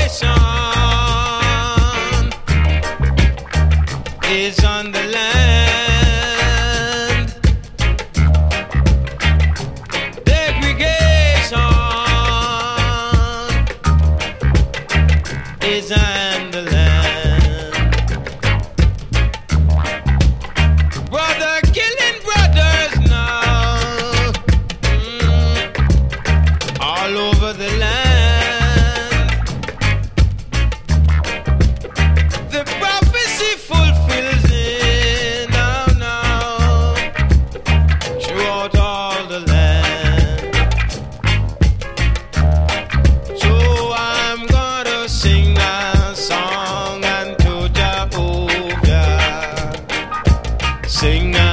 is on the land. Degradation is on the land. Brother killing brothers now, all over the land. The prophecy fulfills it now, throughout all the land. So I'm gonna sing a song unto Jehovah, sing a